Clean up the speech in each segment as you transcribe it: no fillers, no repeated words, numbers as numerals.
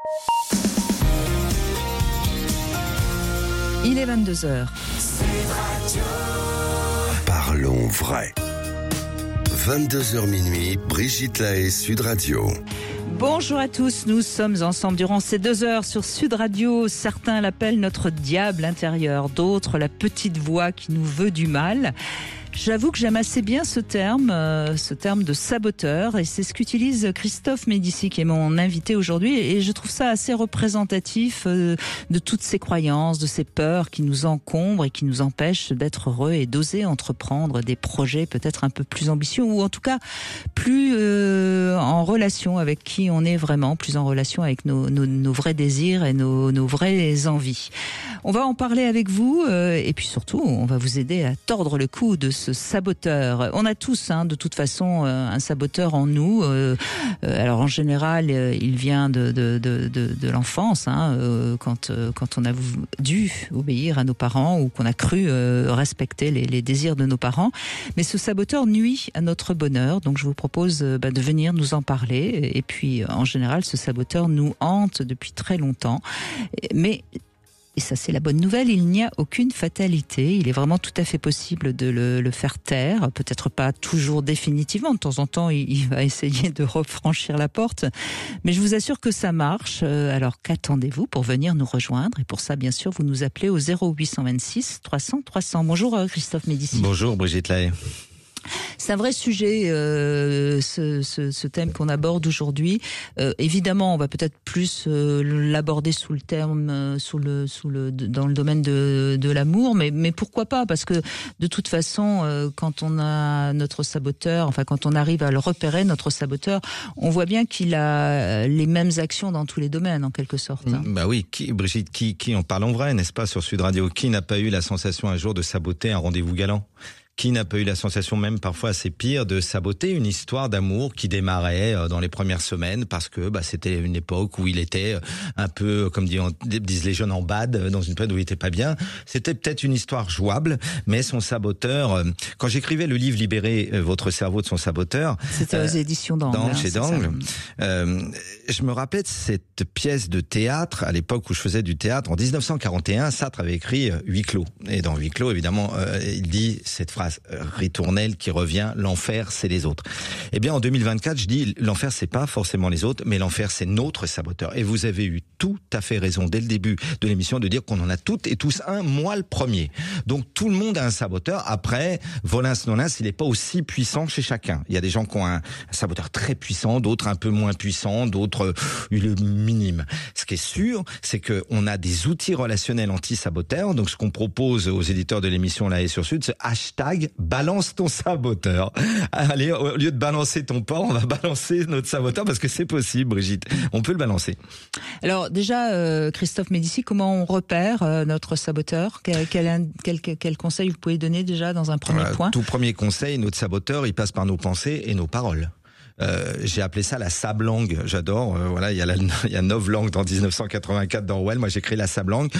Il est 22h. Parlons vrai. 22h minuit, Brigitte Lahaie, Sud Radio. Bonjour à tous, nous sommes ensemble durant ces 2 heures sur Sud Radio. Certains l'appellent notre diable intérieur, d'autres la petite voix qui nous veut du mal. J'avoue que j'aime assez bien ce terme de saboteur, et c'est ce qu'utilise Christophe Médicis, qui est mon invité aujourd'hui, et je trouve ça assez représentatif de toutes ces croyances, de ces peurs qui nous encombrent et qui nous empêchent d'être heureux et d'oser entreprendre des projets peut-être un peu plus ambitieux, ou en tout cas plus en relation avec qui on est vraiment, plus en relation avec nos vrais désirs et nos vraies envies. On va en parler avec vous, et puis surtout on va vous aider à tordre le cou de ce saboteur. On a tous, de toute façon, un saboteur en nous. Alors en général, il vient de l'enfance, quand on a dû obéir à nos parents ou qu'on a cru respecter les désirs de nos parents. Mais ce saboteur nuit à notre bonheur. Donc je vous propose de venir nous en parler. Et puis en général, ce saboteur nous hante depuis très longtemps. Mais et ça, c'est la bonne nouvelle, il n'y a aucune fatalité. Il est vraiment tout à fait possible de le faire taire. Peut-être pas toujours définitivement. De temps en temps, il va essayer de refranchir la porte. Mais je vous assure que ça marche. Alors, qu'attendez-vous pour venir nous rejoindre? Et pour ça, bien sûr, vous nous appelez au 0826 300 300. Bonjour Christophe Médicis. Bonjour Brigitte Lahaie. C'est un vrai sujet, ce thème qu'on aborde aujourd'hui. Évidemment, on va peut-être plus l'aborder sous le terme, dans le domaine de l'amour, mais pourquoi pas? Parce que de toute façon, quand on a notre saboteur, quand on arrive à le repérer, notre saboteur, on voit bien qu'il a les mêmes actions dans tous les domaines, en quelque sorte. Bah oui, Brigitte, qui en parlons vrai, n'est-ce pas, sur Sud Radio, qui n'a pas eu la sensation un jour de saboter un rendez-vous galant? Qui n'a pas eu la sensation, même parfois assez pire, de saboter une histoire d'amour qui démarrait dans les premières semaines, parce que c'était une époque où il était un peu, comme disent les jeunes, en bad, dans une période où il était pas bien. C'était peut-être une histoire jouable, mais son saboteur, quand j'écrivais le livre Libérer votre cerveau de son saboteur, c'était aux éditions d'Angle, chez D'Angle, je me rappelais de cette pièce de théâtre à l'époque où je faisais du théâtre. En 1941, Sartre avait écrit Huis clos, et dans Huis clos, évidemment, il dit cette phrase ritournelle qui revient: l'enfer c'est les autres. Eh bien en 2024, je dis l'enfer c'est pas forcément les autres, mais l'enfer c'est notre saboteur. Et vous avez eu tout à fait raison dès le début de l'émission de dire qu'on en a toutes et tous un, moi le premier. Donc tout le monde a un saboteur. Après, volins nolins, il n'est pas aussi puissant chez chacun. Il y a des gens qui ont un saboteur très puissant, d'autres un peu moins puissants, d'autres minime. Ce qui est sûr, c'est que on a des outils relationnels anti-saboteurs. Donc ce qu'on propose aux éditeurs de l'émission Lahaie sur Sud, c'est hashtag balance ton saboteur. Allez, au lieu de balancer ton porc, on va balancer notre saboteur, parce que c'est possible, Brigitte. On peut le balancer. Alors déjà, Christophe Médicis, comment on repère notre saboteur? Quel conseil vous pouvez donner déjà dans un premier point? Tout premier conseil, notre saboteur, il passe par nos pensées et nos paroles. J'ai appelé ça la sablangue. J'adore. Il y a 9 langues dans 1984 d'Orwell. Moi, j'ai créé la sablangue.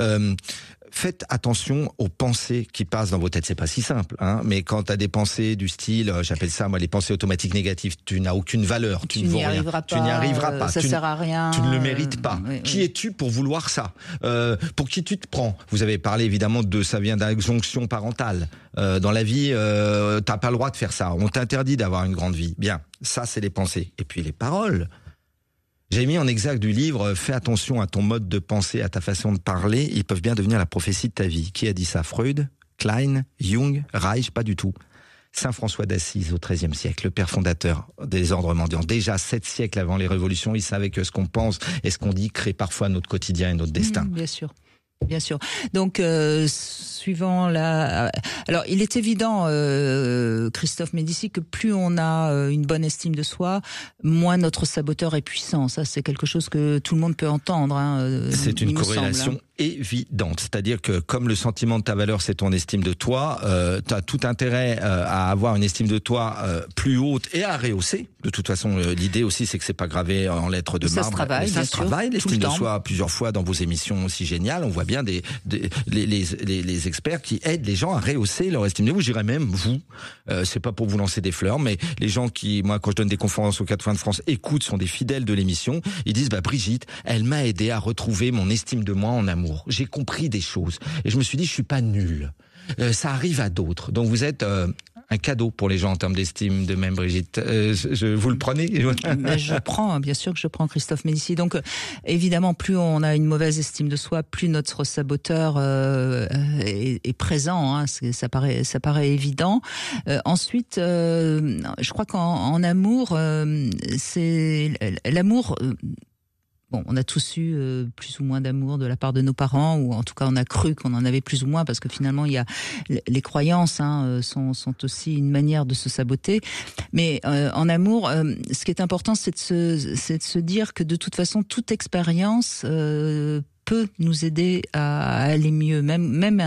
Faites attention aux pensées qui passent dans vos têtes. C'est pas si simple, mais quand tu as des pensées du style, j'appelle ça moi les pensées automatiques négatives, tu n'as aucune valeur, tu ne vaux rien, tu n'y arriveras pas, ça sert à rien, tu ne le mérites pas. Qui es-tu pour vouloir ça? Pour qui tu te prends? Vous avez parlé évidemment ça vient d'injonction parentale. Dans la vie, t'as pas le droit de faire ça. On t'interdit d'avoir une grande vie. Bien, ça c'est les pensées. Et puis les paroles. J'ai mis en exergue du livre, fais attention à ton mode de pensée, à ta façon de parler, ils peuvent bien devenir la prophétie de ta vie. Qui a dit ça? Freud, Klein, Jung, Reich? Pas du tout. Saint François d'Assise au XIIIe siècle, le père fondateur des ordres mendiants. Déjà 7 siècles avant les révolutions, il savait que ce qu'on pense et ce qu'on dit crée parfois notre quotidien et notre destin. Bien sûr. Bien sûr. Donc, suivant alors, il est évident, Christophe Médicis, que plus on a une bonne estime de soi, moins notre saboteur est puissant. Ça, c'est quelque chose que tout le monde peut entendre. C'est une corrélation évidente. C'est-à-dire que comme le sentiment de ta valeur, c'est ton estime de toi, tu as tout intérêt à avoir une estime de toi plus haute et à rehausser. De toute façon, l'idée aussi, c'est que c'est pas gravé en lettres de marbre. Ça se travaille, l'estime de soi, plusieurs fois dans vos émissions aussi géniales. On voit bien les experts qui aident les gens à rehausser leur estime de vous. Je dirais même vous. C'est pas pour vous lancer des fleurs, mais les gens qui, moi, quand je donne des conférences aux 4 coins de France, écoutent, sont des fidèles de l'émission. Ils disent, Brigitte, elle m'a aidé à retrouver mon estime de moi en amour. J'ai compris des choses et je me suis dit, je suis pas nul. Ça arrive à d'autres. Donc vous êtes un cadeau pour les gens en termes d'estime de même, Brigitte. Vous le prenez? Mais je prends, bien sûr que je prends, Christophe Médicis. Donc évidemment, plus on a une mauvaise estime de soi, plus notre saboteur est présent. Hein, ça paraît évident. Ensuite, je crois qu'en amour, c'est l'amour. Bon, on a tous eu plus ou moins d'amour de la part de nos parents, ou en tout cas on a cru qu'on en avait plus ou moins, parce que finalement il y a les croyances sont aussi une manière de se saboter. Mais en amour, ce qui est important, c'est de se dire que de toute façon toute expérience peut nous aider à aller mieux, même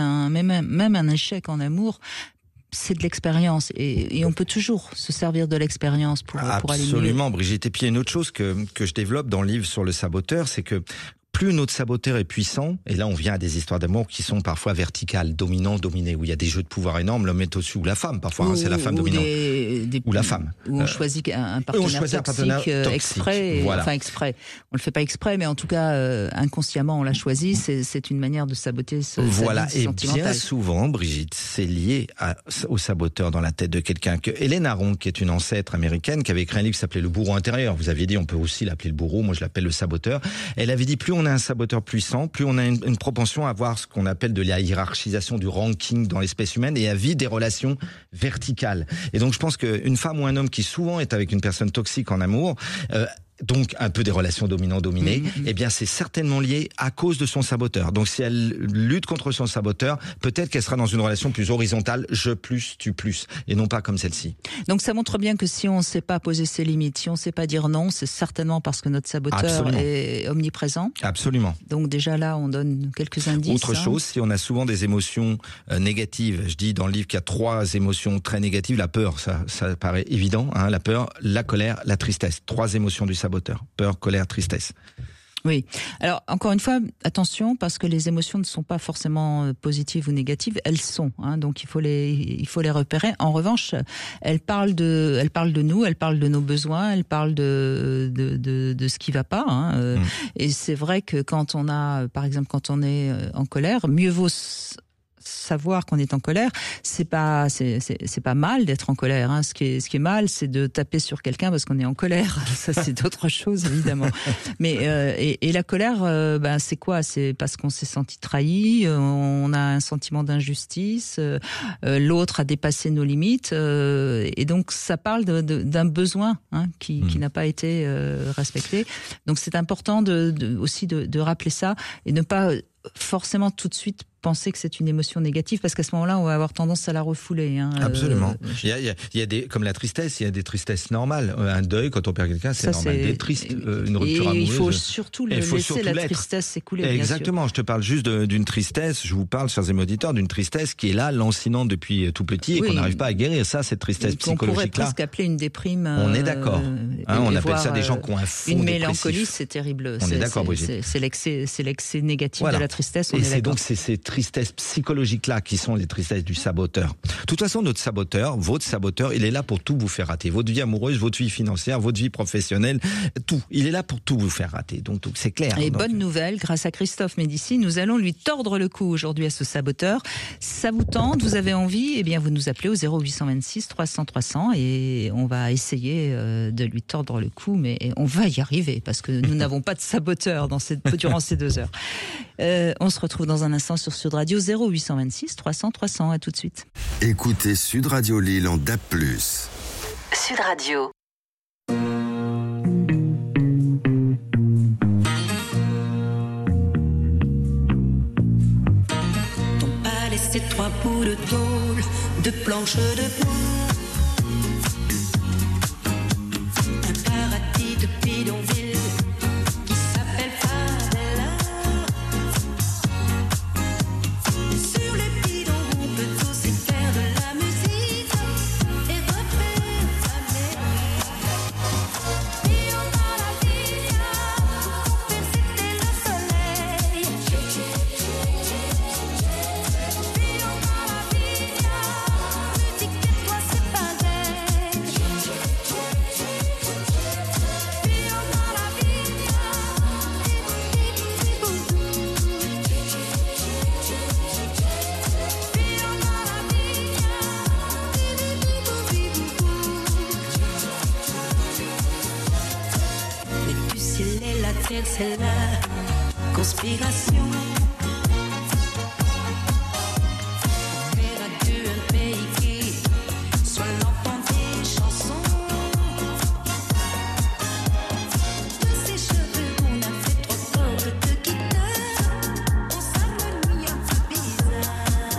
un échec en amour. C'est de l'expérience et on peut toujours se servir de l'expérience pour aller mieux. Absolument, Brigitte. Et puis il y a une autre chose que je développe dans le livre sur le saboteur, c'est que plus notre saboteur est puissant, et là on vient à des histoires d'amour qui sont parfois verticales, dominant, dominé, où il y a des jeux de pouvoir énormes, l'homme est au-dessus, ou la femme parfois, c'est la femme dominante, ou la femme. Où on choisit un partenaire toxique exprès, voilà. Enfin exprès, on le fait pas exprès, mais en tout cas inconsciemment on l'a choisi, c'est une manière de saboter sa vie et sentimentale. Bien souvent, Brigitte, c'est lié au saboteur dans la tête de quelqu'un. Que Hélène Aron, qui est une ancêtre américaine, qui avait écrit un livre qui s'appelait Le bourreau intérieur, vous aviez dit on peut aussi l'appeler le bourreau, moi je l'appelle le saboteur, elle avait dit plus on a un saboteur puissant, plus on a une propension à avoir ce qu'on appelle de la hiérarchisation, du ranking dans l'espèce humaine, et à vivre des relations verticales. Et donc je pense qu'une femme ou un homme qui souvent est avec une personne toxique en amour, donc un peu des relations dominant-dominé, eh bien c'est certainement lié à cause de son saboteur. Donc si elle lutte contre son saboteur, peut-être qu'elle sera dans une relation plus horizontale, je plus, tu plus, et non pas comme celle-ci. Donc ça montre bien que si on ne sait pas poser ses limites, si on ne sait pas dire non, c'est certainement parce que notre saboteur est omniprésent. Absolument. Donc déjà là, on donne quelques indices. Autre chose, si on a souvent des émotions négatives, je dis dans le livre qu'il y a 3 émotions très négatives, la peur, ça paraît évident, hein, la peur, la colère, la tristesse, 3 émotions du saboteur. Peur, colère, tristesse. Oui. Alors, encore une fois, attention, parce que les émotions ne sont pas forcément positives ou négatives, elles sont, hein, donc il faut les repérer. En revanche, elles parlent de nous, elles parlent de nos besoins, elles parlent de ce qui va pas, hein, et c'est vrai que quand on a, par exemple, quand on est en colère, mieux vaut savoir qu'on est en colère. C'est pas mal d'être en colère, hein. Ce qui est mal, c'est de taper sur quelqu'un parce qu'on est en colère. Ça, c'est autre chose, évidemment. Mais et la colère, c'est quoi? C'est parce qu'on s'est senti trahi, on a un sentiment d'injustice, l'autre a dépassé nos limites, et donc ça parle d'un besoin, hein, qui n'a pas été respecté. Donc c'est important aussi de rappeler ça et ne pas forcément tout de suite penser que c'est une émotion négative, parce qu'à ce moment-là, on va avoir tendance à la refouler. Hein. Absolument. Il y a des, comme la tristesse, il y a des tristesses normales. Un deuil, quand on perd quelqu'un, c'est normal. Des triste, une rupture amoureuse. Il faut surtout laisser la tristesse s'écouler. Exactement. Je te parle juste d'une tristesse. Je vous parle, chers auditeurs, d'une tristesse qui est là, lancinante depuis tout petit, et qu'on n'arrive pas à guérir. Ça, cette tristesse psychologique-là. On pourrait presque appeler une déprime. On est d'accord. On appelle ça des gens qui ont un fond une mélancolie, c'est terrible. On est d'accord, Brigitte. C'est l'excès négatif de la tristesse. Et c'est donc ces tristesses psychologiques-là qui sont les tristesses du saboteur. De toute façon, notre saboteur, votre saboteur, il est là pour tout vous faire rater. Votre vie amoureuse, votre vie financière, votre vie professionnelle, tout. Il est là pour tout vous faire rater. Donc c'est clair. Et bonne nouvelle, grâce à Christophe Médicis, nous allons lui tordre le cou aujourd'hui à ce saboteur. Ça vous tente, vous avez envie, eh bien vous nous appelez au 0826 300 300 et on va essayer de lui tordre le cou, mais on va y arriver parce que nous n'avons pas de saboteur durant ces 2 heures. On se retrouve dans un instant sur Sud Radio 0826 300 300. À tout de suite. Écoutez Sud Radio Lille en DAB+. Sud Radio. Ton palais, c'est 3 bouts de tôle, de planches de bois. Un paradis de bidonville qui s'appelle Favela. ciel et la terre, c'est la conspiration. Faire à Dieu un pays qui soit l'enfant des chansons. De ses cheveux, on a fait 3 cordes de guitare. On s'harmonie un peu bizarre.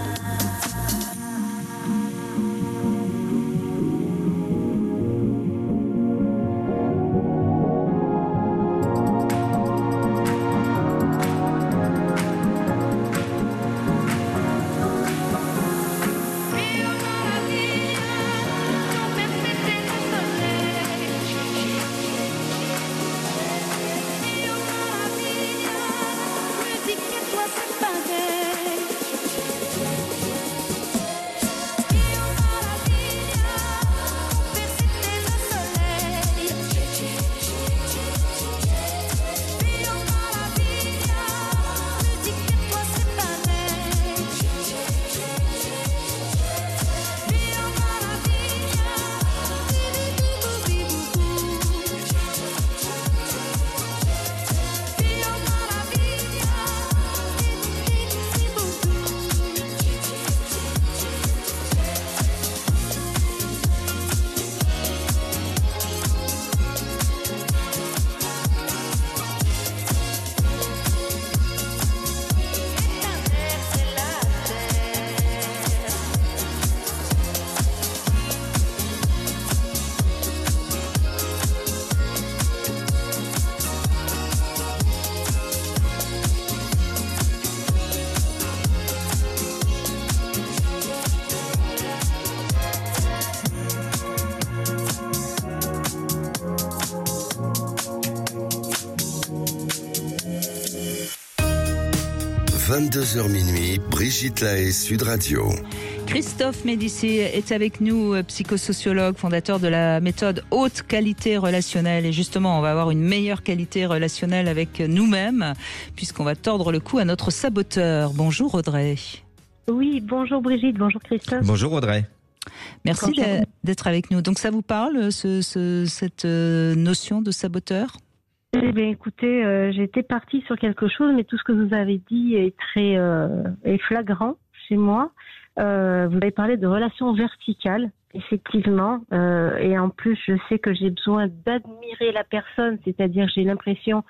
– 22h minuit, Brigitte Lahaie, Sud Radio. Christophe Médicis est avec nous, psychosociologue, fondateur de la méthode haute qualité relationnelle. Et justement, on va avoir une meilleure qualité relationnelle avec nous-mêmes, puisqu'on va tordre le cou à notre saboteur. Bonjour Audrey. Oui, bonjour Brigitte, bonjour Christophe. Bonjour Audrey. Merci d'être avec nous. Donc ça vous parle, cette notion de saboteur ? Eh bien, écoutez, j'étais partie sur quelque chose, mais tout ce que vous avez dit est très est flagrant chez moi. Vous avez parlé de relations verticales, effectivement, et en plus, je sais que j'ai besoin d'admirer la personne, c'est-à-dire j'ai l'impression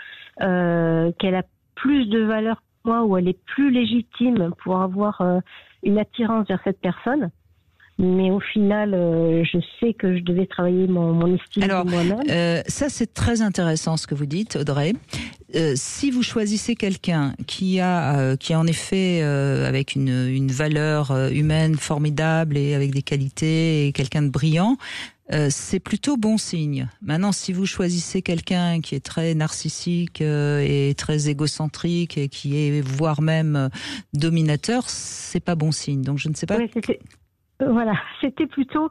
qu'elle a plus de valeur que moi ou elle est plus légitime pour avoir une attirance vers cette personne. Mais au final, je sais que je devais travailler mon estime de moi-même. Ça, c'est très intéressant ce que vous dites, Audrey. Si vous choisissez quelqu'un qui a en effet avec une valeur humaine formidable et avec des qualités et quelqu'un de brillant, c'est plutôt bon signe. Maintenant, si vous choisissez quelqu'un qui est très narcissique et très égocentrique et qui est voire même dominateur, c'est pas bon signe. Donc, je ne sais pas. Oui, voilà, c'était plutôt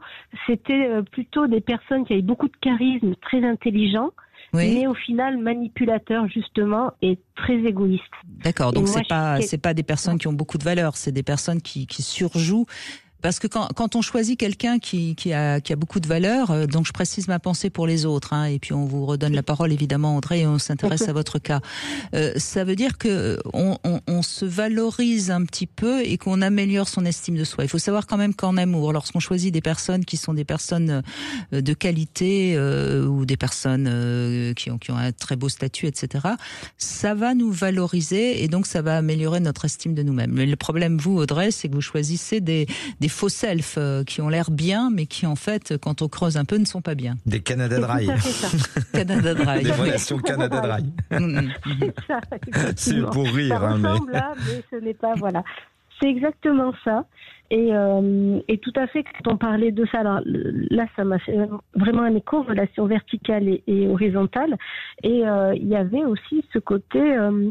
des personnes qui avaient beaucoup de charisme, très intelligents, oui, mais au final manipulateurs justement et très égoïstes. D'accord, donc c'est pas des personnes qui ont beaucoup de valeur, c'est des personnes qui surjouent. Parce que quand on choisit quelqu'un qui a beaucoup de valeur, donc je précise ma pensée pour les autres, hein, et puis on vous redonne la parole évidemment Audrey, et on s'intéresse à votre cas. Ça veut dire que on se valorise un petit peu et qu'on améliore son estime de soi. Il faut savoir quand même qu'en amour, lorsqu'on choisit des personnes qui sont des personnes de qualité ou des personnes qui ont un très beau statut, etc., ça va nous valoriser et donc ça va améliorer notre estime de nous-mêmes. Mais le problème, vous Audrey, c'est que vous choisissez des faux self qui ont l'air bien, mais qui en fait, quand on creuse un peu, ne sont pas bien. Des Canada Dry. Canada Dry. Des relations Canada Dry. C'est ça. C'est pour rire. Ça ressemble là, mais ce n'est pas, voilà. C'est exactement ça. Et tout à fait, quand on parlait de ça, alors là, ça m'a fait vraiment un écho, relation verticale et horizontale. Et il y avait aussi ce côté,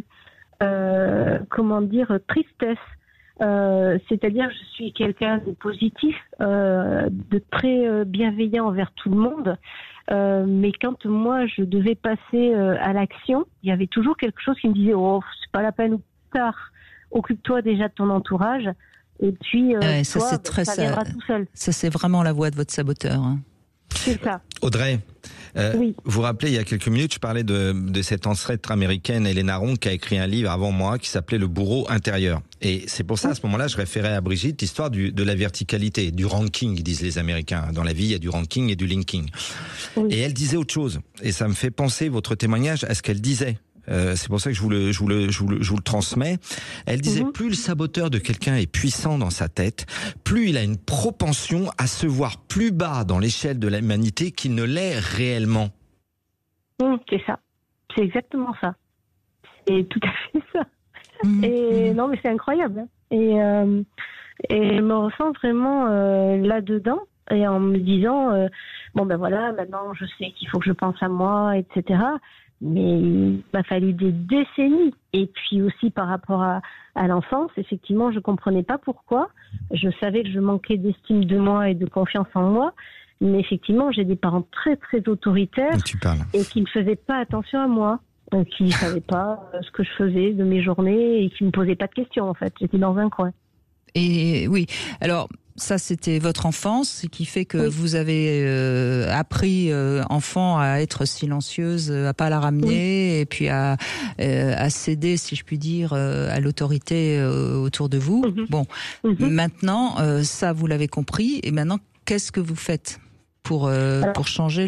tristesse. C'est-à-dire je suis quelqu'un de positif, de très bienveillant envers tout le monde, mais quand moi je devais passer à l'action, il y avait toujours quelque chose qui me disait c'est pas la peine ou plus tard, occupe-toi déjà de ton entourage et puis ça viendra tout seul. Ça c'est vraiment la voix de votre saboteur, hein. C'est ça. Audrey, Oui. vous vous rappelez, il y a quelques minutes, je parlais de cette ancêtre américaine, Hélène Aron, qui a écrit un livre avant moi qui s'appelait Le bourreau intérieur. Et c'est pour ça, à ce moment-là, je référais à Brigitte l'histoire de la verticalité, du ranking, disent les Américains. Dans la vie, il y a du ranking et du linking. Oui. Et elle disait autre chose. Et ça me fait penser, votre témoignage, à ce qu'elle disait. C'est pour ça que je vous le transmets. Elle disait, plus le saboteur de quelqu'un est puissant dans sa tête, plus il a une propension à se voir plus bas dans l'échelle de l'humanité qu'il ne l'est réellement. C'est ça. C'est exactement ça. C'est tout à fait ça. Et non, mais c'est incroyable. Et je me ressens vraiment là-dedans, et en me disant, bon ben voilà, maintenant je sais qu'il faut que je pense à moi, etc. Mais il m'a fallu des décennies. Et puis aussi par rapport à l'enfance, effectivement, je comprenais pas pourquoi. Je savais que je manquais d'estime de moi et de confiance en moi. Mais effectivement, j'ai des parents très, très autoritaires Tu parles. et qui ne faisaient pas attention à moi. Qui ne savaient pas ce que je faisais de mes journées et qui ne me posaient pas de questions, en fait. J'étais dans un coin. Et oui, alors ça c'était votre enfance qui fait que vous avez appris enfant à être silencieuse, à pas la ramener et puis à céder, si je puis dire, à l'autorité autour de vous. Bon, maintenant ça vous l'avez compris et maintenant qu'est-ce que vous faites pour changer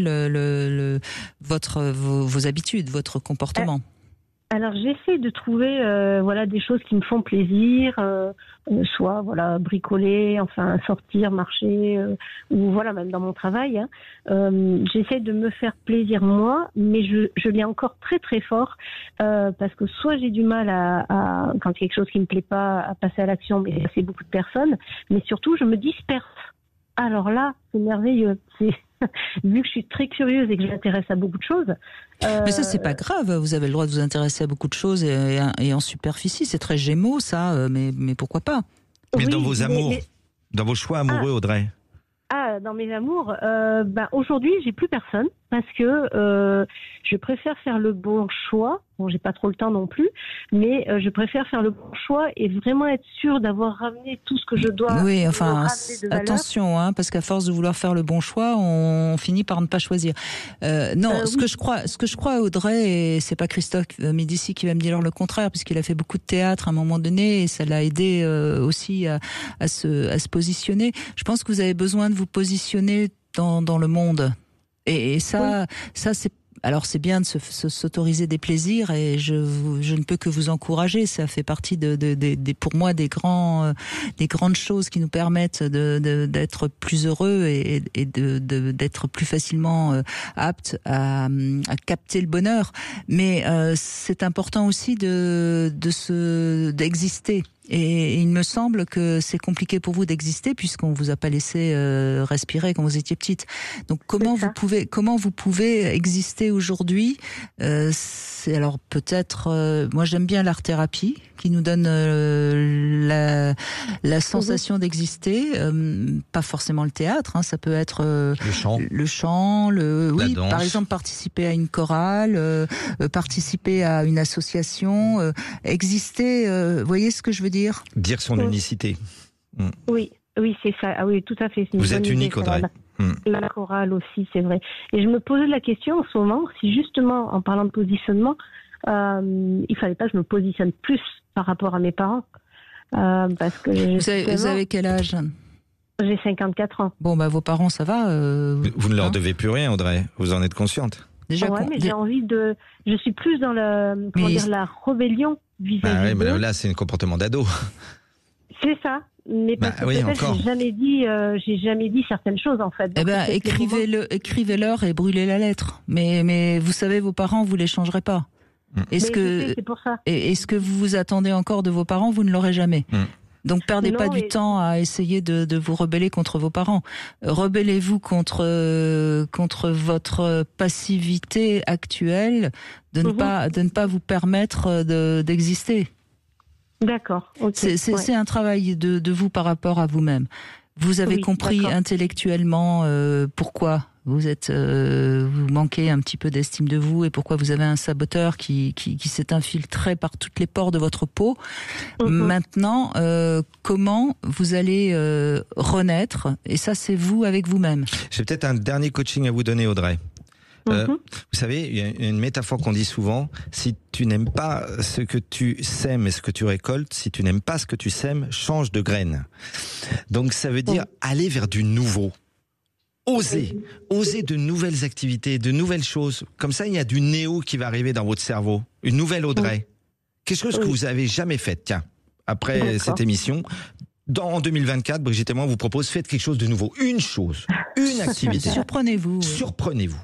vos habitudes, votre comportement? Alors j'essaie de trouver des choses qui me font plaisir, soit bricoler, enfin sortir, marcher, ou même dans mon travail. J'essaie de me faire plaisir moi, mais je l'ai encore très très fort parce que soit j'ai du mal à quand quelque chose qui me plaît pas à passer à l'action, mais c'est beaucoup de personnes, mais surtout je me disperse. Alors là, c'est merveilleux. Vu que je suis très curieuse et que je m'intéresse à beaucoup de choses. Mais ça, c'est pas grave. Vous avez le droit de vous intéresser à beaucoup de choses et en superficie. C'est très Gémeaux, ça. Mais pourquoi pas? Mais Oui, dans vos amours, dans vos choix amoureux, Audrey. Dans mes amours, aujourd'hui, j'ai plus personne parce que je préfère faire le bon choix. Bon, j'ai pas trop le temps non plus, mais je préfère faire le bon choix et vraiment être sûre d'avoir ramené tout ce que je dois. Oui, enfin, ramener de valeur. attention, parce qu'à force de vouloir faire le bon choix, on finit par ne pas choisir. Ce que je crois, Audrey, et c'est pas Christophe Médici qui va me dire le contraire, puisqu'il a fait beaucoup de théâtre à un moment donné et ça l'a aidé aussi à se positionner. Je pense que vous avez besoin de vous positionner dans le monde. Et ça, alors c'est bien de s'autoriser des plaisirs et je ne peux que vous encourager. Ça fait partie pour moi des grandes choses qui nous permettent d'être plus heureux et d'être plus facilement aptes à capter le bonheur. Mais c'est important aussi d'exister. Et il me semble que c'est compliqué pour vous d'exister puisqu'on vous a pas laissé respirer quand vous étiez petite. Donc comment vous pouvez exister aujourd'hui? C'est alors peut-être, moi j'aime bien l'art-thérapie qui nous donne la sensation d'exister, pas forcément le théâtre, ça peut être le chant, la danse. Par exemple participer à une chorale, participer à une association, exister. Vous voyez ce que je veux dire? Dire son unicité. Oui, c'est ça. Ah oui, tout à fait. Vous êtes unique, Audrey. La chorale aussi, c'est vrai. Et je me posais la question en ce moment, si justement, en parlant de positionnement, il fallait pas que je me positionne plus par rapport à mes parents. Parce que vous avez quel âge? J'ai 54 ans. Bon, vos parents, ça va Vous ne leur devez plus rien, Audrey. Vous en êtes consciente? Déjà, mais j'ai envie de... Je suis plus dans la rébellion vis-à-vis mais là, c'est un comportement d'ado. C'est ça. Mais parce que peut-être j'ai jamais dit certaines choses en fait. Donc, écrivez-leur et brûlez la lettre. Mais vous savez, vos parents, vous les changerez pas. C'est pour ça. Est-ce que vous vous attendez encore de vos parents? Vous ne l'aurez jamais. Donc perdez pas du temps à essayer de vous rebeller contre vos parents. Rebellez-vous contre votre passivité actuelle de ne pas vous permettre d'exister. D'accord. Okay. C'est un travail de vous par rapport à vous-même. Vous avez compris intellectuellement pourquoi vous manquez un petit peu d'estime de vous et pourquoi vous avez un saboteur qui s'est infiltré par toutes les pores de votre peau. Maintenant, comment vous allez renaître? Et ça, c'est vous avec vous-même. J'ai peut-être un dernier coaching à vous donner, Audrey. Vous savez, il y a une métaphore qu'on dit souvent, si tu n'aimes pas ce que tu sèmes et ce que tu récoltes, si tu n'aimes pas ce que tu sèmes, change de graine. Donc ça veut dire aller vers du nouveau. Oser de nouvelles activités, de nouvelles choses. Comme ça, il y a du néo qui va arriver dans votre cerveau. Une nouvelle Audrey. Quelque chose que vous avez jamais fait. Tiens, après cette émission, en 2024, Brigitte et moi, on vous propose, faites quelque chose de nouveau. Une chose, une activité. Surprenez-vous. Surprenez-vous.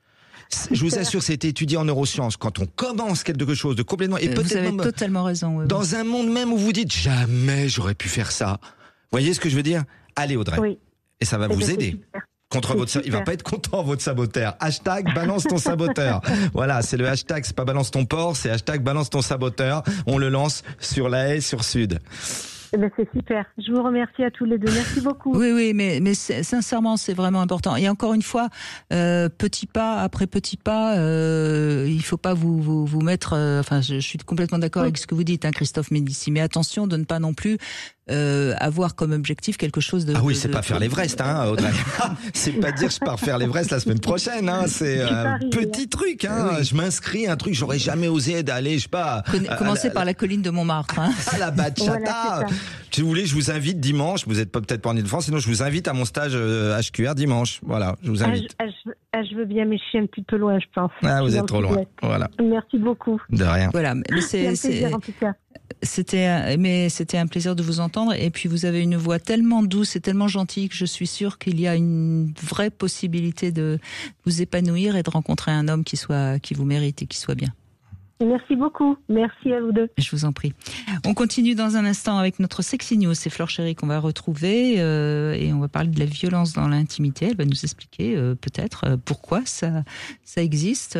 Je vous assure, c'est étudié en neurosciences. Quand on commence quelque chose de complètement... Et vous peut-être avez même, totalement raison. dans un monde même où vous dites, jamais j'aurais pu faire ça. Vous voyez ce que je veux dire? Allez, Audrey. Oui. Et ça va vous aider. Contre votre, il va pas être content, votre saboteur. Hashtag balance ton saboteur. Voilà, c'est le hashtag, c'est pas balance ton porc, c'est hashtag balance ton saboteur. On le lance sur la haie, sur Sud. Eh ben, c'est super. Je vous remercie à tous les deux. Merci beaucoup. Oui, mais sincèrement, c'est vraiment important. Et encore une fois, petit pas après petit pas, il faut pas vous mettre. Enfin, je suis complètement d'accord avec ce que vous dites, hein, Christophe Médici. Mais attention de ne pas non plus avoir comme objectif quelque chose de. Ah oui, c'est pas faire l'Everest, hein, Audrey. C'est pas dire je pars faire l'Everest la semaine prochaine, hein. C'est un petit truc, hein. Oui. Je m'inscris un truc, j'aurais jamais osé d'aller, je sais pas. Commencez par la colline de Montmartre. Hein. À la bachata. Voilà, Si vous voulez, je vous invite dimanche. Vous êtes peut-être pas en Ile-de-France, sinon je vous invite à mon stage HQR dimanche. Voilà, je vous invite. Je veux bien, mais je suis un petit peu loin, je pense. Ah, vous Je suis êtes dans trop le loin. sud-ouest. Voilà. Merci beaucoup. De rien. Voilà, mais C'est un plaisir, en tout cas. c'était un plaisir de vous entendre. Et puis vous avez une voix tellement douce et tellement gentille que je suis sûre qu'il y a une vraie possibilité de vous épanouir et de rencontrer un homme qui vous mérite et qui soit bien. Merci beaucoup. Merci à vous deux. Je vous en prie. On continue dans un instant avec notre Sexy News. C'est Flore Chéri qu'on va retrouver et on va parler de la violence dans l'intimité. Elle va nous expliquer peut-être pourquoi ça existe.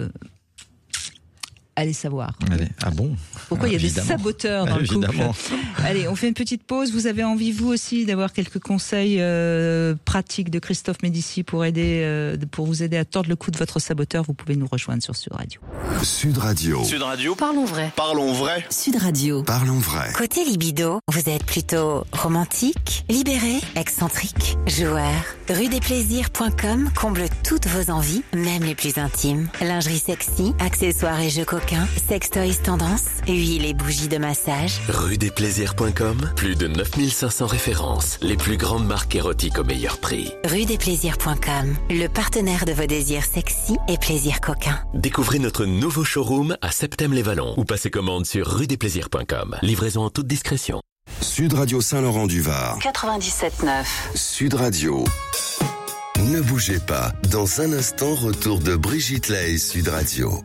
Allez savoir. Allez. Ah bon? Pourquoi il y a Évidemment. des saboteurs dans le couple. Évidemment. Allez, on fait une petite pause. Vous avez envie, vous aussi, d'avoir quelques conseils pratiques de Christophe Médici pour vous aider à tordre le cou de votre saboteur. Vous pouvez nous rejoindre sur Sud Radio. Sud Radio. Sud Radio. Parlons vrai. Parlons vrai. Sud Radio. Parlons vrai. Côté libido, vous êtes plutôt romantique, libéré, excentrique, joueur. Rudesplaisirs.com comble toutes vos envies, même les plus intimes. Lingerie sexy, accessoires et jeux coquins, sextoys tendance, huile et bougies de massage. Rudesplaisirs.com, plus de 9500 références, les plus grandes marques érotiques au meilleur prix. Rudesplaisirs.com, le partenaire de vos désirs sexy et plaisirs coquins. Découvrez notre nouveau showroom à Septem-les-Vallons ou passez commande sur rudesplaisirs.com. Livraison en toute discrétion. Sud Radio Saint-Laurent-du-Var. 97.9. Sud Radio. Ne bougez pas. Dans un instant, retour de Brigitte Lahaie, Sud Radio.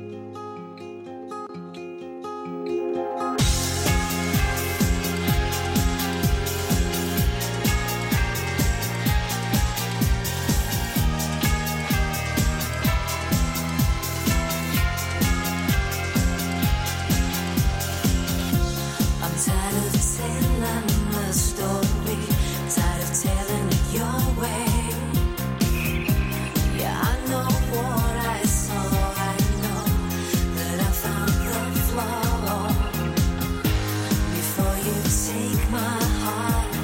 I'm tired of telling the story, tired of telling it your way. Yeah, I know what I saw, I know that I found the flaw. Before you take my heart,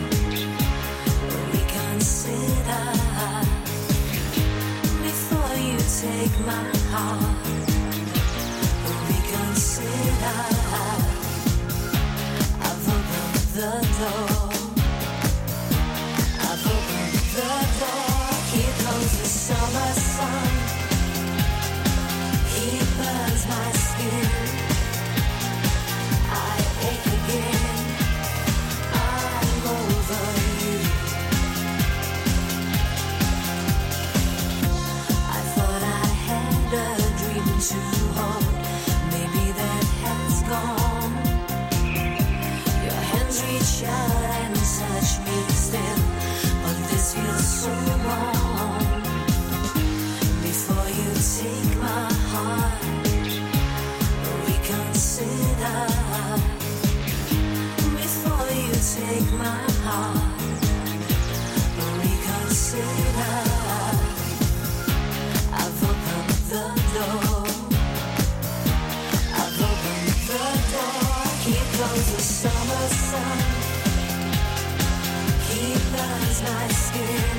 reconsider. Before you take my heart, reconsider. I've opened the door. I've opened the door. Here comes the summer sun. He burns my skin. I ache again. I'm over you. I thought I had a dream to hold. Maybe that has gone. Your hands reach out and touch me still, but this feels so wrong. Before you take my heart, reconsider. Before you take my heart, reconsider. burns my skin.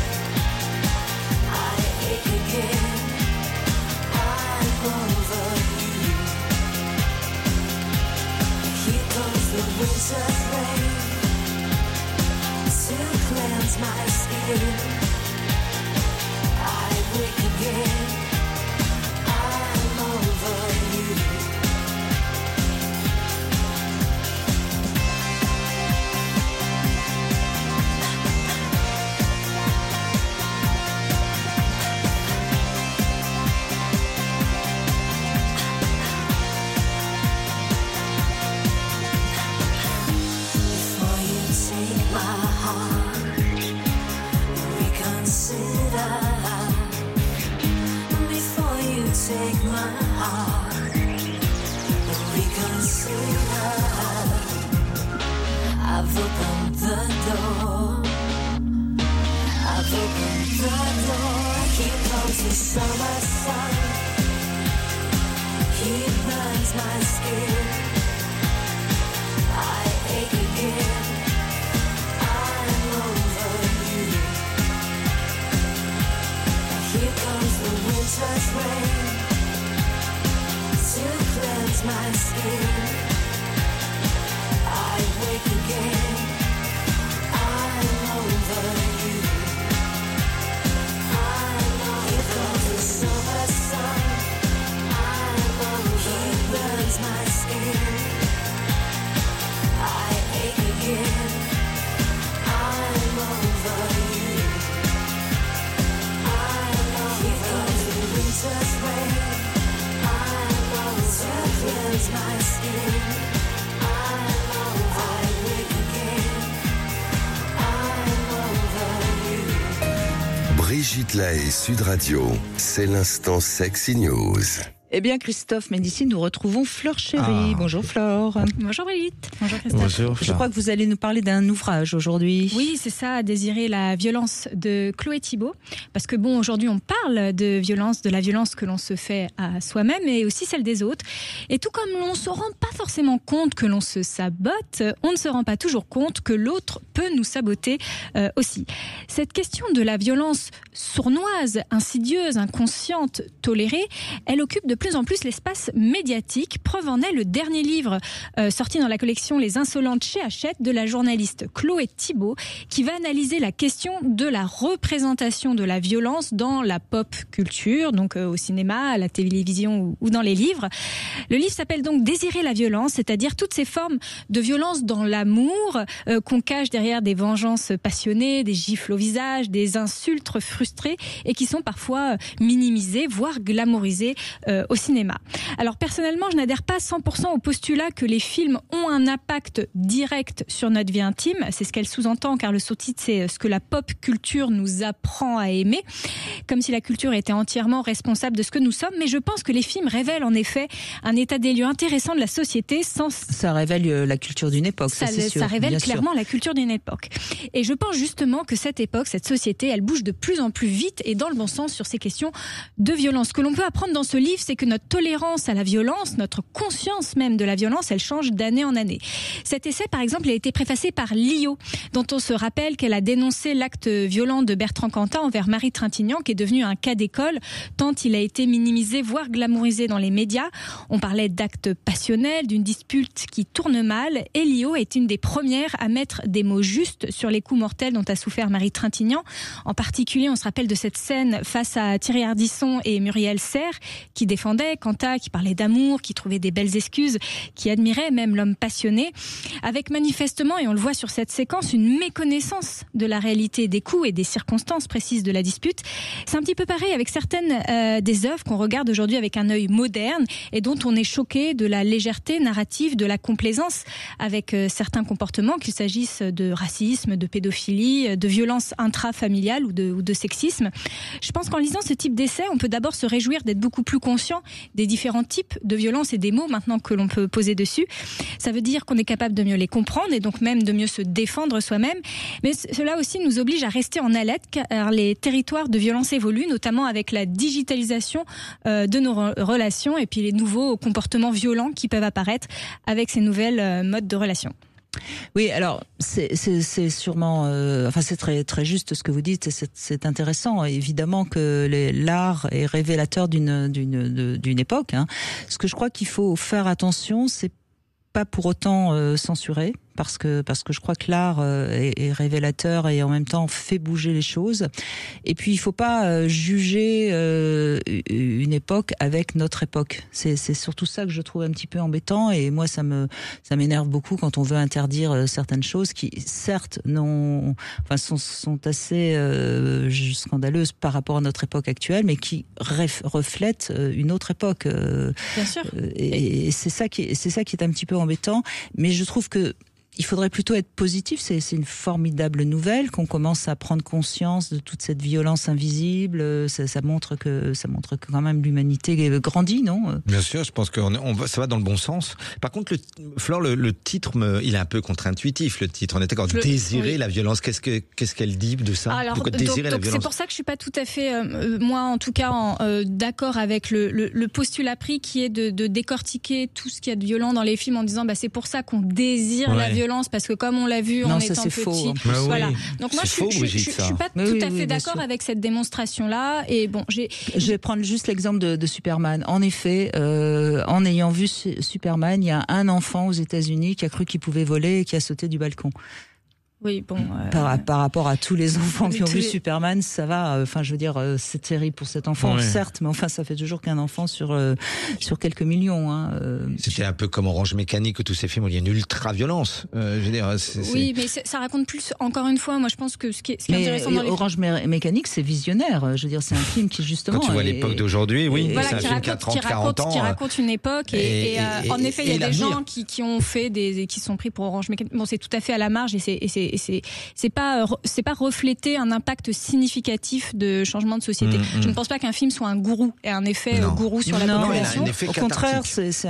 I ache again. I'm over you. Here comes the winter's rain to cleanse my skin. I wake again. I'm over you. Before you take my heart, reconsider. Before you take my heart, reconsider. I've opened the door. I've opened the door. Here comes the summer sun. He burns my skin. I ache again. I'm over you. Here comes the winter's rain to cleanse my skin. I wake again. I'm over you. Here comes the summer sun. He burns my skin. I ache again. I'm over you. Here comes the winter's rain to cleanse my skin. I wake again. I'm over you. Brigitte Lahaie, Sud Radio, c'est l'instant Sexy News. Eh bien, Christophe Médicis, nous retrouvons Flore Chéri. Bonjour Flore. Bonjour Brigitte. Bonjour Christophe. Bonjour, Je Flore. crois que vous allez nous parler d'un ouvrage aujourd'hui. Oui, c'est ça, Désirer la violence de Chloé Thibault. Parce que bon, aujourd'hui, on parle de violence, de la violence que l'on se fait à soi-même et aussi celle des autres. Et tout comme l'on ne se rend pas forcément compte que l'on se sabote, on ne se rend pas toujours compte que l'autre peut nous saboter aussi. Cette question de la violence sournoise, insidieuse, inconsciente, tolérée, elle occupe de plus en plus l'espace médiatique. Preuve en est le dernier livre sorti dans la collection Les Insolentes chez Hachette de la journaliste Chloé Thibault, qui va analyser la question de la représentation de la violence dans la pop culture, donc au cinéma, à la télévision ou dans les livres. Le livre s'appelle donc Désirer la violence, c'est-à-dire toutes ces formes de violence dans l'amour qu'on cache derrière des vengeances passionnées, des gifles au visage, des insultes frustrées et qui sont parfois minimisées, voire glamourisées au cinéma. Alors personnellement, je n'adhère pas 100% au postulat que les films ont un impact direct sur notre vie intime. C'est ce qu'elle sous-entend, car le sous-titre, c'est ce que la pop culture nous apprend à aimer, comme si la culture était entièrement responsable de ce que nous sommes. Mais je pense que les films révèlent en effet un état des lieux intéressant de la société. Ça révèle la culture d'une époque, ça c'est sûr. Ça révèle bien clairement sûr. la culture d'une époque. Et je pense justement que cette époque, cette société, elle bouge de plus en plus vite et dans le bon sens sur ces questions de violence. Ce que l'on peut apprendre dans ce livre, c'est que notre tolérance à la violence, notre conscience même de la violence, elle change d'année en année. Cet essai, par exemple, a été préfacé par Lio, dont on se rappelle qu'elle a dénoncé l'acte violent de Bertrand Cantat envers Marie Trintignant, qui est devenu un cas d'école, tant il a été minimisé, voire glamourisé dans les médias. On parlait d'actes passionnels, d'une dispute qui tourne mal, et Lio est une des premières à mettre des mots justes sur les coups mortels dont a souffert Marie Trintignant. En particulier, on se rappelle de cette scène face à Thierry Ardisson et Muriel Serre, qui défendaient Cantat, qui parlait d'amour, qui trouvait des belles excuses, qui admirait même l'homme passionné, avec manifestement, et on le voit sur cette séquence, une méconnaissance de la réalité des coups et des circonstances précises de la dispute. C'est un petit peu pareil avec certaines des œuvres qu'on regarde aujourd'hui avec un œil moderne et dont on est choqué de la légèreté narrative, de la complaisance avec certains comportements, qu'il s'agisse de racisme, de pédophilie, de violence intrafamiliale ou de sexisme. Je pense qu'en lisant ce type d'essai, on peut d'abord se réjouir d'être beaucoup plus conscient des différents types de violences et des mots maintenant que l'on peut poser dessus. Ça veut dire qu'on est capable de mieux les comprendre et donc même de mieux se défendre soi-même. Mais cela aussi nous oblige à rester en alerte, car les territoires de violence évoluent, notamment avec la digitalisation de nos relations et puis les nouveaux comportements violents qui peuvent apparaître avec ces nouvelles modes de relations. Oui, alors c'est sûrement, enfin c'est très très juste ce que vous dites. C'est intéressant. Évidemment que l'art est révélateur d'une époque. Hein. Ce que je crois qu'il faut faire attention, c'est pas pour autant censurer. Parce que je crois que l'art est révélateur et en même temps fait bouger les choses. Et puis il faut pas juger une époque avec notre époque. C'est surtout ça que je trouve un petit peu embêtant, et moi ça m'énerve beaucoup quand on veut interdire certaines choses qui certes sont assez scandaleuses par rapport à notre époque actuelle, mais qui reflètent une autre époque. Bien sûr. Et c'est ça qui est un petit peu embêtant, mais je trouve que il faudrait plutôt être positif. C'est une formidable nouvelle qu'on commence à prendre conscience de toute cette violence invisible. Ça montre que quand même l'humanité grandit, non ? Bien sûr, je pense que ça va dans le bon sens. Par contre, Flore, le titre, il est un peu contre-intuitif. Le titre, on était d'accord. Désirer la violence. Qu'est-ce qu'elle dit de ça ? Alors, Pourquoi désirer la violence ? C'est pour ça que je suis pas tout à fait, moi en tout cas, d'accord avec le postulat pris qui est de décortiquer tout ce qu'il y a de violent dans les films en disant c'est pour ça qu'on désire la violence, parce que comme on l'a vu en étant petit, faux. Voilà. Oui. Donc moi je suis pas tout à fait d'accord avec cette démonstration là. Et bon, je vais prendre juste l'exemple de Superman. En effet, en ayant vu Superman, il y a un enfant aux États-Unis qui a cru qu'il pouvait voler et qui a sauté du balcon. Oui, bon. Par rapport à tous les enfants qui ont vu Superman, ça va. Enfin, je veux dire, c'est terrible pour cet enfant, certes, mais enfin, ça fait toujours qu'un enfant sur quelques millions. Hein. C'était un peu comme Orange Mécanique ou tous ces films où il y a une ultra-violence. Je veux dire, oui, mais ça raconte plus. Encore une fois, moi, je pense que ce qui est intéressant dans les Orange Mécanique, c'est visionnaire. Je veux dire, c'est un film qui justement. Quand tu vois l'époque d'aujourd'hui, oui, voilà, c'est un film qui a 30-40 ans. Qui raconte une époque. Et en effet, il y a des gens qui ont fait qui sont pris pour Orange Mécanique. Bon, c'est tout à fait à la marge et c'est pas refléter un impact significatif de changement de société. Je ne pense pas qu'un film soit un gourou et un effet gourou sur la population. Au contraire,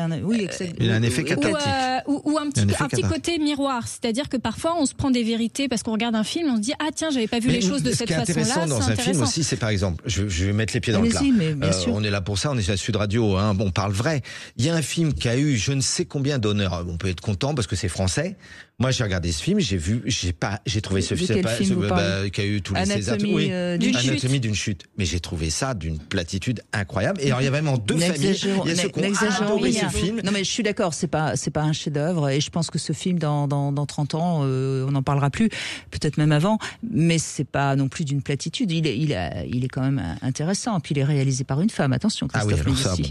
il a un effet cathartique. Ou un petit côté miroir, c'est-à-dire que parfois on se prend des vérités parce qu'on regarde un film, on se dit tiens, j'avais pas vu les choses de cette façon-là. Ce qui est intéressant dans un film aussi, c'est par exemple, je vais mettre les pieds dans le plat. On est là pour ça, on est sur la Sud Radio, on parle vrai. Il y a un film qui a eu je ne sais combien d'honneurs. On peut être content parce que c'est français. Moi, j'ai regardé ce film, j'ai trouvé ce film qui a eu tous les Césars. Anatomie d'une chute. Mais j'ai trouvé ça d'une platitude incroyable. Et alors, il y a vraiment deux familles. Il y a ceux qui ont adoré ce film. Non, mais je suis d'accord, c'est pas un chef-d'œuvre. Et je pense que ce film, dans 30 ans, on n'en parlera plus. Peut-être même avant. Mais c'est pas non plus d'une platitude. Il est quand même intéressant. Puis il est réalisé par une femme. Attention, Christophe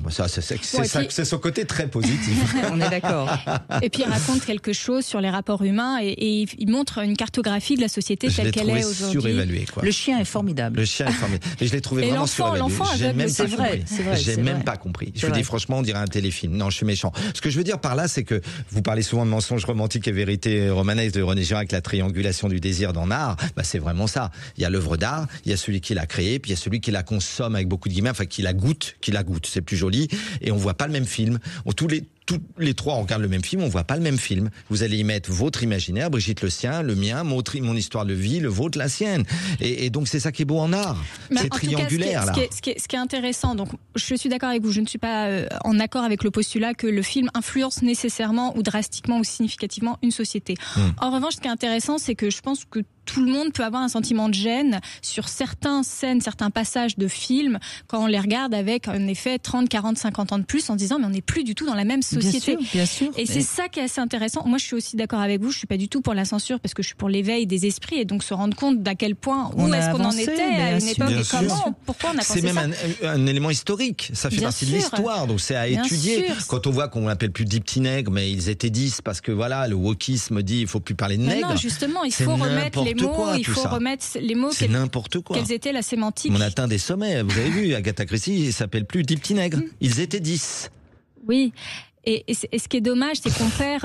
Médici. C'est son côté très positif. On est d'accord. Et puis il raconte quelque chose sur les rapports humain et il montre une cartographie de la société telle qu'elle est aujourd'hui. Surévalué, quoi. Le chien est formidable. Et je l'ai trouvé vraiment surévalué. L'enfant c'est vrai. J'ai même pas compris. Je vous dis franchement, on dirait un téléfilm. Non, je suis méchant. Ce que je veux dire par là, c'est que vous parlez souvent de mensonges romantiques et vérité romanesque de René Girard avec la triangulation du désir dans l'art. C'est vraiment ça. Il y a l'œuvre d'art, il y a celui qui l'a créé, puis il y a celui qui la consomme avec beaucoup de guillemets, enfin qui la goûte. C'est plus joli. Et on voit pas le même film. Tous les trois, on regarde le même film, on voit pas le même film. Vous allez y mettre votre imaginaire, Brigitte le sien, le mien, mon histoire de vie, le vôtre, la sienne. Et donc c'est ça qui est beau en art. C'est triangulaire là. Ce qui est intéressant, donc je suis d'accord avec vous, je ne suis pas en accord avec le postulat que le film influence nécessairement ou drastiquement ou significativement une société. En revanche, ce qui est intéressant, c'est que je pense que tout le monde peut avoir un sentiment de gêne sur certaines scènes, certains passages de films quand on les regarde avec un effet 30, 40, 50 ans de plus en disant mais on n'est plus du tout dans la même société. Bien sûr. Et c'est ça qui est assez intéressant. Moi, je suis aussi d'accord avec vous. Je suis pas du tout pour la censure parce que je suis pour l'éveil des esprits et donc se rendre compte d'à quel point où est-ce qu'on en était à une époque et pourquoi on a pensé ça. C'est même un élément historique. Ça fait partie de l'histoire, donc c'est à étudier. Quand on voit qu'on l'appelle plus 10 petits nègres, mais ils étaient 10 parce que voilà, le wokisme dit il faut plus parler de nègres. Non, justement, il faut remettre les mots, il faut remettre les mots. C'est n'importe quoi. Quelles étaient la sémantique. On atteint des sommets. Vous avez vu, Agatha Christie, il s'appelle plus 10 petits nègres. Ils étaient 10. Oui. Et ce qui est dommage, c'est qu'on perd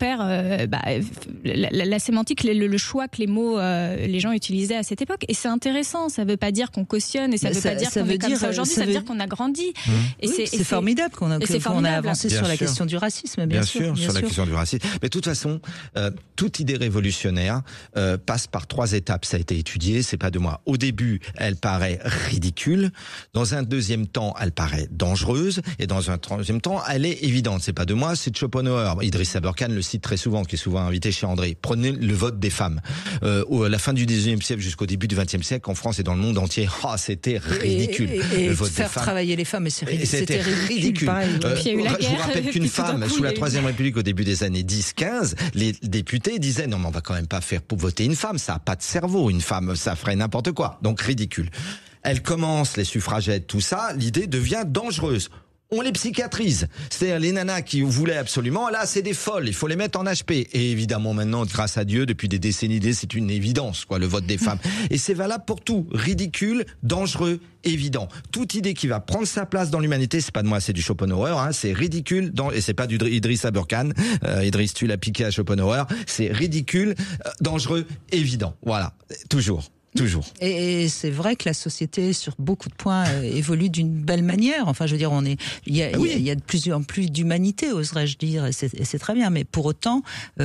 la sémantique, le choix que les mots les gens utilisaient à cette époque. Et c'est intéressant. Ça ne veut pas dire qu'on cautionne et ça ne veut pas dire qu'on est comme ça aujourd'hui. Ça veut dire qu'on a grandi. Et c'est formidable qu'on a avancé sur la question du racisme. Bien sûr, sur la question du racisme. Mais de toute façon, toute idée révolutionnaire passe par 3 étapes. Ça a été étudié. C'est pas de moi. Au début, elle paraît ridicule. Dans un deuxième temps, elle paraît dangereuse. Et dans un troisième temps, elle est évidente. légende, c'est pas de moi, c'est de Schopenhauer. Idriss Aberkan le cite très souvent, qui est souvent invité chez André. Prenez le vote des femmes. À la fin du 19e siècle jusqu'au début du 20e siècle, en France et dans le monde entier, c'était ridicule. Et le vote faire des femmes. travailler les femmes, c'était C'était ridicule. pareil. Puis il y a eu la Je vous guerre, rappelle puis qu'une tout d'un femme, coup, sous la il y a eu- Troisième République, au début des années 10-15, les députés disaient non mais on va quand même pas faire pour voter une femme, ça a pas de cerveau, une femme, ça ferait n'importe quoi. Donc ridicule. Elle commence, les suffragettes, tout ça, l'idée devient dangereuse. On les psychiatrise. C'est-à-dire les nanas qui voulaient absolument, là c'est des folles, il faut les mettre en HP. Et évidemment maintenant, grâce à Dieu, depuis des décennies, c'est une évidence, quoi, le vote des femmes. Et c'est valable pour tout. Ridicule, dangereux, évident. Toute idée qui va prendre sa place dans l'humanité, c'est pas de moi, c'est du Schopenhauer, hein, c'est ridicule, et c'est pas du Idriss Aberkan. Idriss, tu l'as piqué à Schopenhauer. C'est ridicule, dangereux, évident. Voilà. Toujours. Et c'est vrai que la société, sur beaucoup de points, évolue d'une belle manière. Enfin, je veux dire, il y a de plus en plus d'humanité, oserais-je dire, et c'est très bien. Mais pour autant,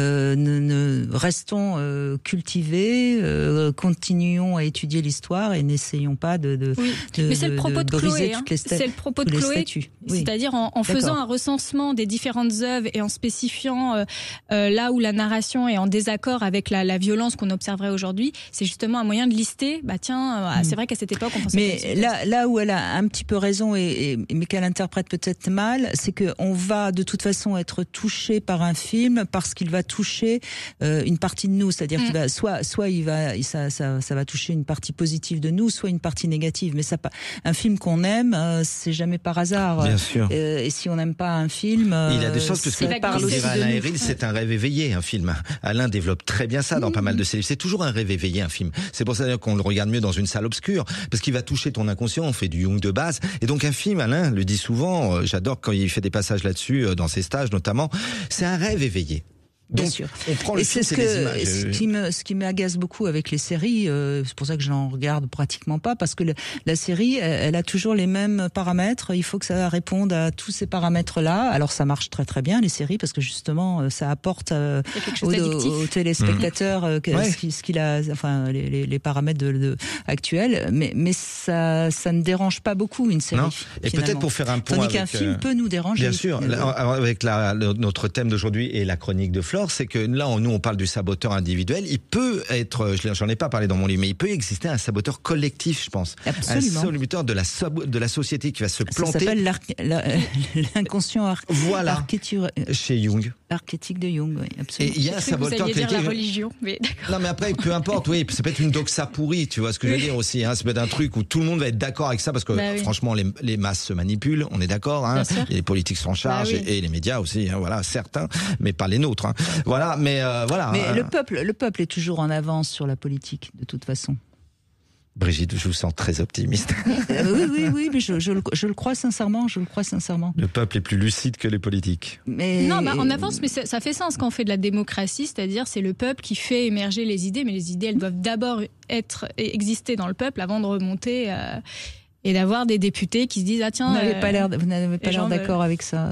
restons cultivés, continuons à étudier l'histoire et n'essayons pas de Mais c'est le propos de Chloé. C'est le propos de Chloé. C'est-à-dire en faisant un recensement des différentes œuvres et en spécifiant là où la narration est en désaccord avec la violence qu'on observerait aujourd'hui, c'est justement un moyen de lister. C'est vrai qu'à cette époque, on pensait. Mais là où elle a un petit peu raison, mais qu'elle interprète peut-être mal, c'est que on va de toute façon être touché par un film parce qu'il va toucher une partie de nous, c'est-à-dire qu'il va soit ça va toucher une partie positive de nous, soit une partie négative. Mais un film qu'on aime, c'est jamais par hasard. Bien sûr. Et si on n'aime pas un film, il a des choses parce que parle aussi de Alain nous. Héril, c'est un rêve éveillé, un film. Alain développe très bien ça dans pas mal de ses livres. C'est toujours un rêve éveillé, un film. C'est pour ça qu'on le regarde mieux dans une salle obscure, parce qu'il va toucher ton inconscient. On fait du Jung de base, et donc un film, Alain le dit souvent. J'adore quand il fait des passages là-dessus dans ses stages notamment. C'est un rêve éveillé. Bien Donc, sûr. on prend le Et film, c'est des images. ce qui m'agace beaucoup avec les séries. C'est pour ça que je n'en regarde pratiquement pas, parce que la série, elle a toujours les mêmes paramètres. Il faut que ça réponde à tous ces paramètres-là. Alors ça marche très très bien les séries, parce que justement ça apporte aux téléspectateurs ce qu'il a, enfin les paramètres actuels. Mais ça ne dérange pas beaucoup une série. Non. Et peut-être pour faire un point tandis qu'un film peut nous déranger. Bien sûr. Avec notre thème d'aujourd'hui et la chronique de Flore, c'est que là, nous, on parle du saboteur individuel. Il peut être, j'en ai pas parlé dans mon livre, mais il peut exister un saboteur collectif, je pense. Absolument. Un saboteur de la société qui va se planter. Ça s'appelle l'inconscient Chez Jung. Archétype de Jung, oui, absolument. Et il y a un saboteur collectif. collectif. La religion, mais d'accord. Non, mais après, peu importe, oui, ça peut être une doxa pourrie, tu vois ce que je veux dire aussi, hein. Ça peut être un truc où tout le monde va être d'accord avec ça, parce que franchement, les masses se manipulent, on est d'accord, hein. Et les politiques sont en charge, et les médias aussi, hein, voilà, certains, mais pas les nôtres, hein. Voilà, mais voilà. Mais le peuple est toujours en avance sur la politique, de toute façon. Brigitte, je vous sens très optimiste. Oui, mais je le crois sincèrement, Le peuple est plus lucide que les politiques. Non, en avance, mais ça fait sens quand on fait de la démocratie, c'est-à-dire c'est le peuple qui fait émerger les idées, mais les idées, elles doivent d'abord exister dans le peuple avant de remonter et d'avoir des députés qui se disent tiens. Vous n'avez pas l'air d'accord avec ça.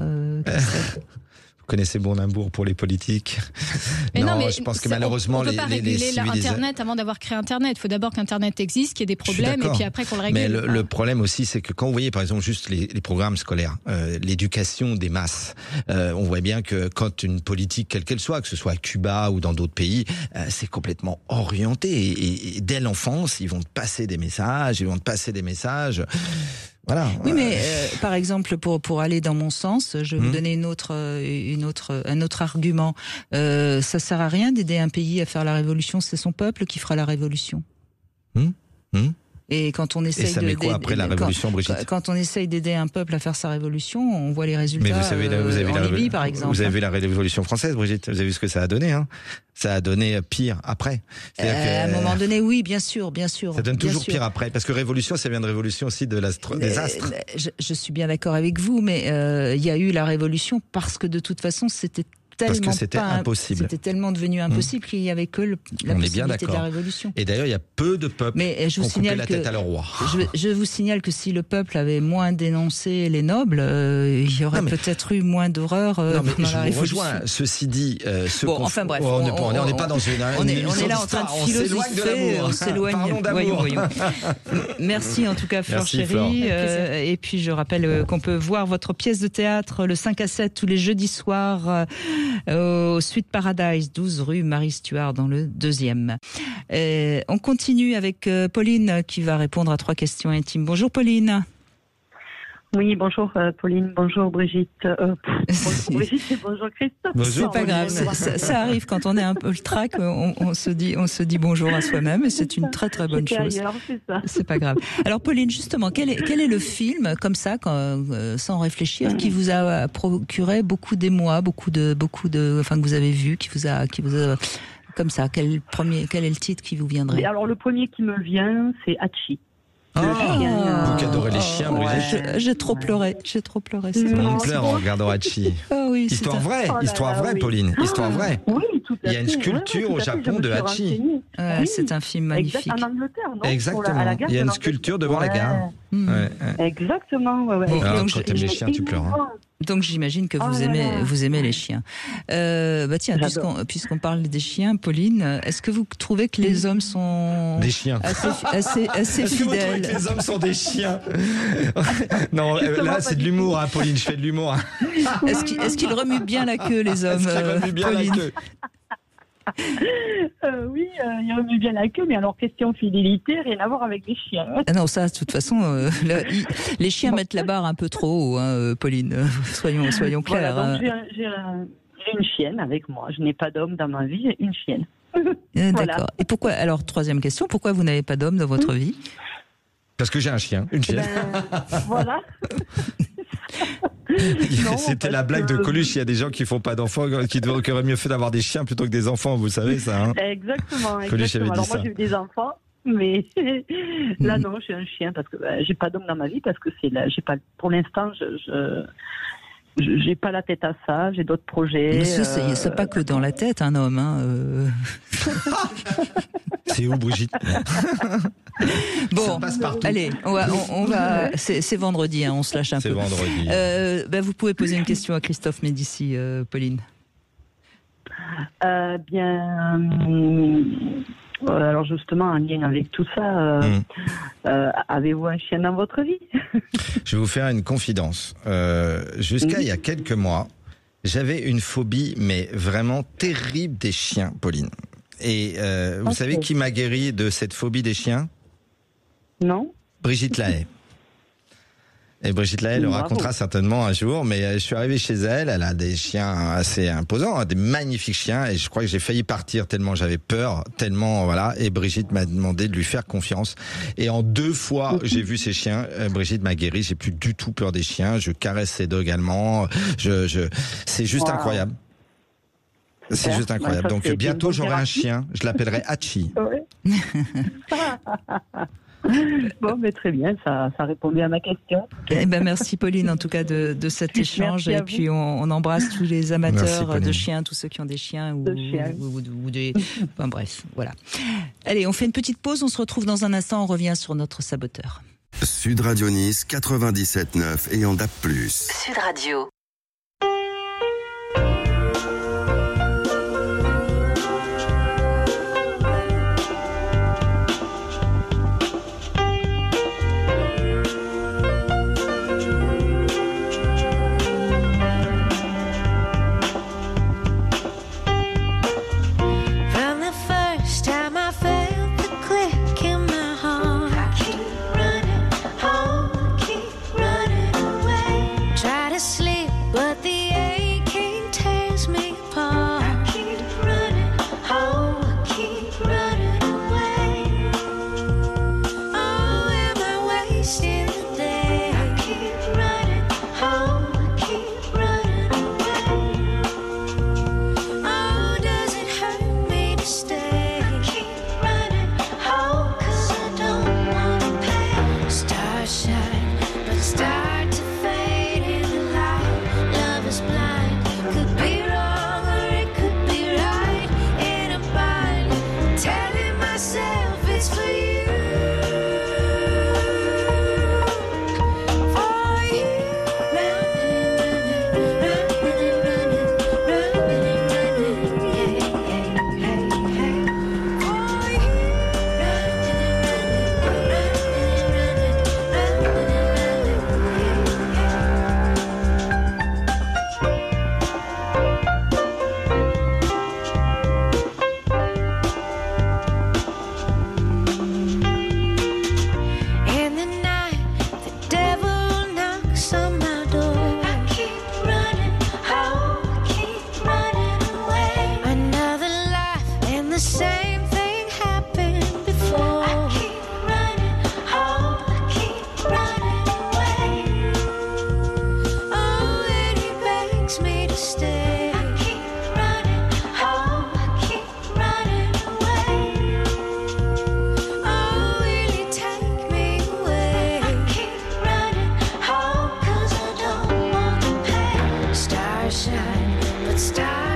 Vous connaissez Bournambourg pour les politiques. Non, mais je pense que malheureusement, on ne peut pas réguler Internet avant d'avoir créé Internet. Il faut d'abord qu'Internet existe, qu'il y ait des problèmes, et puis après qu'on le régule. Mais le problème aussi, c'est que quand vous voyez, par exemple, juste les programmes scolaires, l'éducation des masses, on voit bien que quand une politique, quelle qu'elle soit, que ce soit à Cuba ou dans d'autres pays, c'est complètement orienté. Et dès l'enfance, ils vont te passer des messages, Voilà. Oui, mais par exemple, pour aller dans mon sens, je vais vous donner un autre argument. Ça sert à rien d'aider un pays à faire la révolution, c'est son peuple qui fera la révolution. Et quand on essaye ça met quoi après la révolution, Brigitte ? Quand on essaye d'aider un peuple à faire sa révolution, on voit les résultats. Mais vous avez en Libye, par exemple. Vous avez vu la révolution française, Brigitte ? Vous avez vu ce que ça a donné, hein ? Ça a donné pire après. À un moment donné, oui, bien sûr. Ça donne toujours pire après, parce que révolution, ça vient de révolution aussi des astres. Je suis bien d'accord avec vous, mais il y a eu la révolution parce que de toute façon, c'était parce que c'était impossible. C'était tellement devenu impossible qu'il n'y avait que la On est bien possibilité de la d'accord. révolution. Et d'ailleurs, il y a peu de peuples Mais qui ont coupé la tête à leur roi. Je vous signale que si le peuple avait moins dénoncé les nobles, il y aurait peut-être eu moins d'horreur Non, mais pendant je la vous révolution. rejoins. Ceci dit, enfin bref, on n'est pas dans une on est émission là en train de d'histoire, on s'éloigne de philosopher, l'amour. on s'éloigne. Parlons d'amour. Voyons. Merci en tout cas, Fleur Merci, Chérie. Flore. Et puis je rappelle qu'on peut voir votre pièce de théâtre le 5 à 7 tous les jeudis soirs au Suite Paradise, 12 rue Marie Stuart dans le 2e. On continue avec Pauline qui va répondre à 3 questions intimes. Bonjour Pauline. Oui, bonjour Pauline, bonjour Brigitte. Bonjour Brigitte et bonjour Christophe. C'est pas grave, ça arrive quand on est un peu le trac, on se dit bonjour à soi-même et c'est une très très bonne chose. Ailleurs, c'est ça. C'est pas grave. Alors Pauline, justement, quel est le film comme ça, sans réfléchir, qui vous a procuré beaucoup d'émoi, beaucoup de, enfin que vous avez vu, qui vous a comme ça. Quel est le titre qui vous viendrait? Alors le premier qui me vient, c'est Hachi. Vous qui adorez les chiens, Brigitte. J'ai trop pleuré. C'est Tout le monde pleure en regardant Hachi. Ah oui, Histoire vraie, Oh là histoire là, vraie, oui. Pauline, histoire vraie. Oui, tout à fait. Il y a une sculpture au Japon de Hachi. Oui. C'est un film magnifique. En Angleterre, non? Exactement. À la gare Il y a de une sculpture devant la gare. Hmm. Ouais. Exactement, ouais. Bon, Alors, donc quand t'aimes les chiens, tu pleures. Hein. Donc j'imagine que vous aimez les chiens. Tiens, puisqu'on parle des chiens, Pauline, est-ce que vous trouvez que les hommes sont Des chiens. assez Est-ce que vous trouvez fidèles? que les hommes sont des chiens? Non, là c'est de l'humour, hein, Pauline, je fais de l'humour. Est-ce qu'ils remuent bien la queue, les hommes, Est-ce qu'ils remuent bien la Pauline? queue? Oui, il remue bien la queue, mais alors question fidélité, rien à voir avec les chiens. Ah non, ça, de toute façon, les chiens mettent la barre un peu trop haut, hein, Pauline. Soyons clairs. Voilà, donc j'ai une chienne avec moi. Je n'ai pas d'homme dans ma vie, j'ai une chienne. D'accord. Voilà. Et pourquoi, alors, 3e question, pourquoi vous n'avez pas d'homme dans votre vie? Parce que j'ai un chien, une chienne. Voilà. Non, C'était la parce blague de que- Coluche. Il y a des gens qui font pas d'enfants, qui auraient mieux fait d'avoir des chiens plutôt que des enfants. Vous savez ça, hein? Exactement. Coluche avait dit Alors ça. moi j'ai eu des enfants, mais là non, j'ai un chien parce que j'ai pas d'homme dans ma vie parce que c'est là, j'ai pas pour l'instant j'ai pas la tête à ça, j'ai d'autres projets. C'est pas que dans la tête, un homme. Hein, C'est où, Brigitte? Bon, Ça passe partout. allez, on va. C'est vendredi, hein, on se lâche un C'est peu. vendredi. Vous pouvez poser une question à Christophe Médici, Pauline. Alors justement, en lien avec tout ça, avez-vous un chien dans votre vie? Je vais vous faire une confidence. Jusqu'à il y a quelques mois, j'avais une phobie, mais vraiment terrible des chiens, Pauline. Et vous savez qui m'a guéri de cette phobie des chiens? Non. Brigitte Lahaye. Et Brigitte Lahaye le Bravo. racontera certainement un jour, mais je suis arrivé chez elle, elle a des chiens assez imposants, hein, des magnifiques chiens, et je crois que j'ai failli partir tellement j'avais peur, tellement voilà, et Brigitte m'a demandé de lui faire confiance. Et en 2 fois, j'ai vu ces chiens, Brigitte m'a guéri, j'ai plus du tout peur des chiens, je caresse ses dogs allemands, c'est juste Wow. incroyable. C'est Super. juste incroyable. Ouais, ça, Donc c'est bientôt une bonne j'aurai un thérapie. chien, je l'appellerai Hachi. Oui. Bon, mais très bien, ça répondait à ma question. Eh ben, merci Pauline en tout cas de cet échange. Merci à Et vous. puis on embrasse tous les Merci, amateurs Pauline. de chiens, tous ceux qui ont des chiens ou des. Enfin bref, voilà. Allez, on fait une petite pause, on se retrouve dans un instant, on revient sur notre saboteur. Sud Radio Nice 97.9 et en DAB+. Sud Radio. From the first time I felt the click in my heart, I keep running home, keep running away. Try to sleep me to stay. I keep running home, I keep running away. Oh, will you take me away? I keep running home, 'cause I don't want the pain. Stars shine, but stars